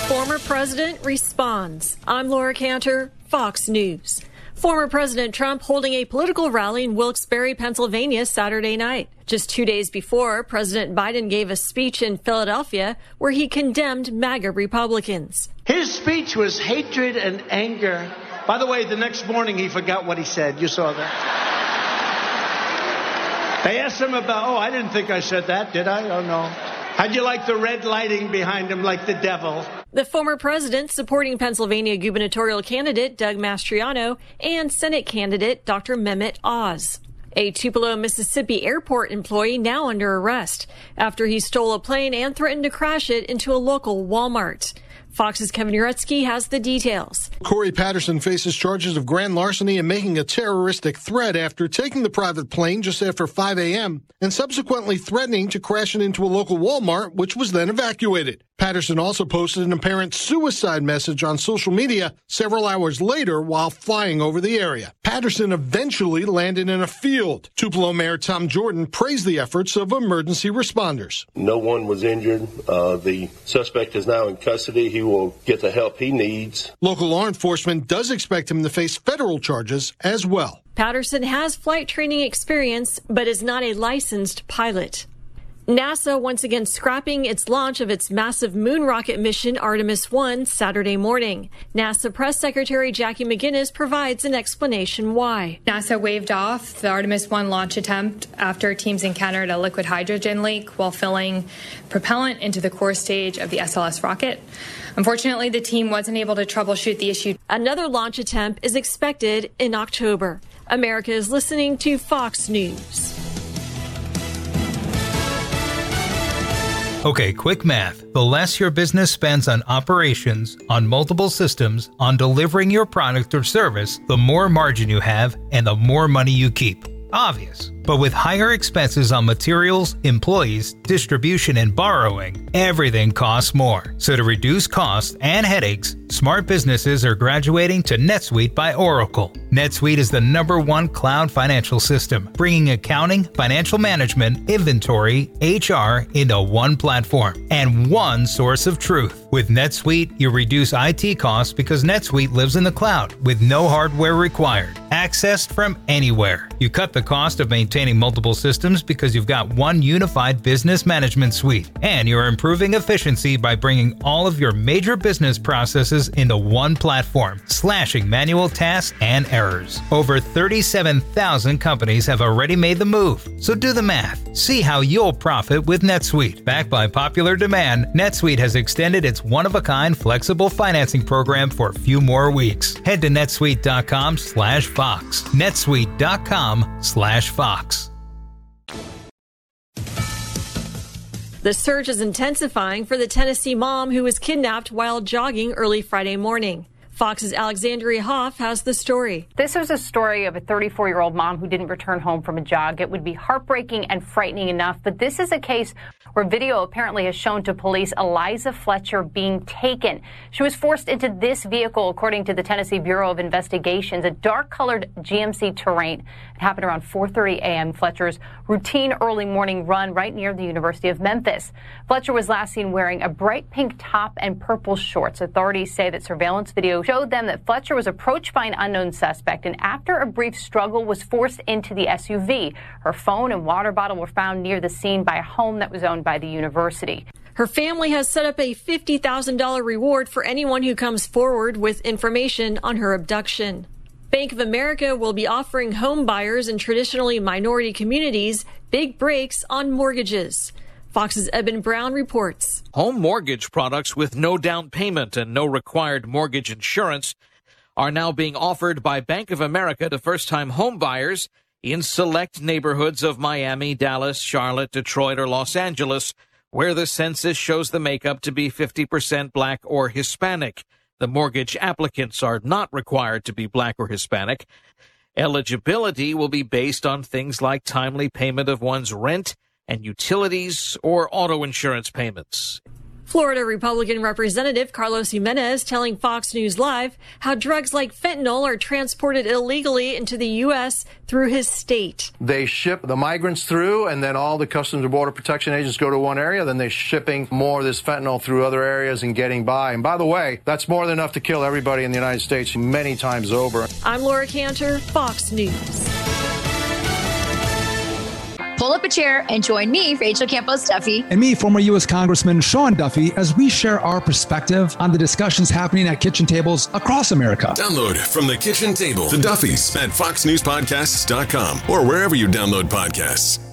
Former president responds. I'm Laura Cantor, Fox News. Former President Trump holding a political rally in Wilkes-Barre, Pennsylvania, Saturday night. Just 2 days before, President Biden gave a speech in Philadelphia where he condemned MAGA Republicans. His speech was hatred and anger. By the way, the next morning he forgot what he said. You saw that? They asked him about, I didn't think I said that, did I? Oh, no. How'd you like the red lighting behind him like the devil? The former president supporting Pennsylvania gubernatorial candidate Doug Mastriano and Senate candidate Dr. Mehmet Oz. A Tupelo, Mississippi airport employee now under arrest after he stole a plane and threatened to crash it into a local Walmart. Fox's Kevin Uretsky has the details. Corey Patterson faces charges of grand larceny and making a terroristic threat after taking the private plane just after 5 a.m. and subsequently threatening to crash it into a local Walmart, which was then evacuated. Patterson also posted an apparent suicide message on social media several hours later while flying over the area. Patterson eventually landed in a field. Tupelo Mayor Tom Jordan praised the efforts of emergency responders. No one was injured. The suspect is now in custody. He will get the help he needs. Local law enforcement does expect him to face federal charges as well. Patterson has flight training experience, but is not a licensed pilot. NASA once again scrapping its launch of its massive moon rocket mission Artemis 1 Saturday morning. NASA Press Secretary Jackie McGinnis provides an explanation why. NASA waved off the Artemis 1 launch attempt after teams encountered a liquid hydrogen leak while filling propellant into the core stage of the SLS rocket. Unfortunately, the team wasn't able to troubleshoot the issue. Another launch attempt is expected in October. America is listening to Fox News. Okay, quick math. The less your business spends on operations, on multiple systems, on delivering your product or service, the more margin you have and the more money you keep. Obvious. But with higher expenses on materials, employees, distribution, and borrowing, everything costs more. So to reduce costs and headaches, smart businesses are graduating to NetSuite by Oracle. NetSuite is the #1 cloud financial system, bringing accounting, financial management, inventory, HR into one platform and one source of truth. With NetSuite, you reduce IT costs because NetSuite lives in the cloud with no hardware required, accessed from anywhere. You cut the cost of maintaining multiple systems because you've got one unified business management suite, and you're improving efficiency by bringing all of your major business processes into one platform, slashing manual tasks and errors. Over 37,000 companies have already made the move, so do the math. See how you'll profit with NetSuite. Backed by popular demand, NetSuite has extended its one-of-a-kind flexible financing program for a few more weeks. Head to netsuite.com/Fox. netsuite.com/Fox. The search is intensifying for the Tennessee mom who was kidnapped while jogging early Friday morning. Fox's Alexandria Hoff has the story. This was a story of a 34-year-old mom who didn't return home from a jog. It would be heartbreaking and frightening enough, but this is a case where video apparently has shown to police Eliza Fletcher being taken. She was forced into this vehicle, according to the Tennessee Bureau of Investigations, a dark-colored GMC Terrain. It happened around 4:30 a.m. Fletcher's routine early morning run right near the University of Memphis. Fletcher was last seen wearing a bright pink top and purple shorts. Authorities say that surveillance video showed them that Fletcher was approached by an unknown suspect and after a brief struggle was forced into the SUV. Her phone and water bottle were found near the scene by a home that was owned by the university. Her family has set up a $50,000 reward for anyone who comes forward with information on her abduction. Bank of America will be offering home buyers in traditionally minority communities big breaks on mortgages. Fox's Eben Brown reports. Home mortgage products with no down payment and no required mortgage insurance are now being offered by Bank of America to first-time home buyers in select neighborhoods of Miami, Dallas, Charlotte, Detroit, or Los Angeles, where the census shows the makeup to be 50% Black or Hispanic. The mortgage applicants are not required to be Black or Hispanic. Eligibility will be based on things like timely payment of one's rent and utilities or auto insurance payments. Florida Republican Representative Carlos Jimenez telling Fox News Live how drugs like fentanyl are transported illegally into the U.S. through his state. They ship the migrants through, and then all the Customs and Border Protection agents go to one area. Then they're shipping more of this fentanyl through other areas and getting by. And by the way, that's more than enough to kill everybody in the United States many times over. I'm Laura Cantor, Fox News. Pull up a chair and join me, Rachel Campos Duffy. And me, former U.S. Congressman Sean Duffy, as we share our perspective on the discussions happening at kitchen tables across America. Download From the Kitchen Table, The Duffys, at foxnewspodcasts.com or wherever you download podcasts.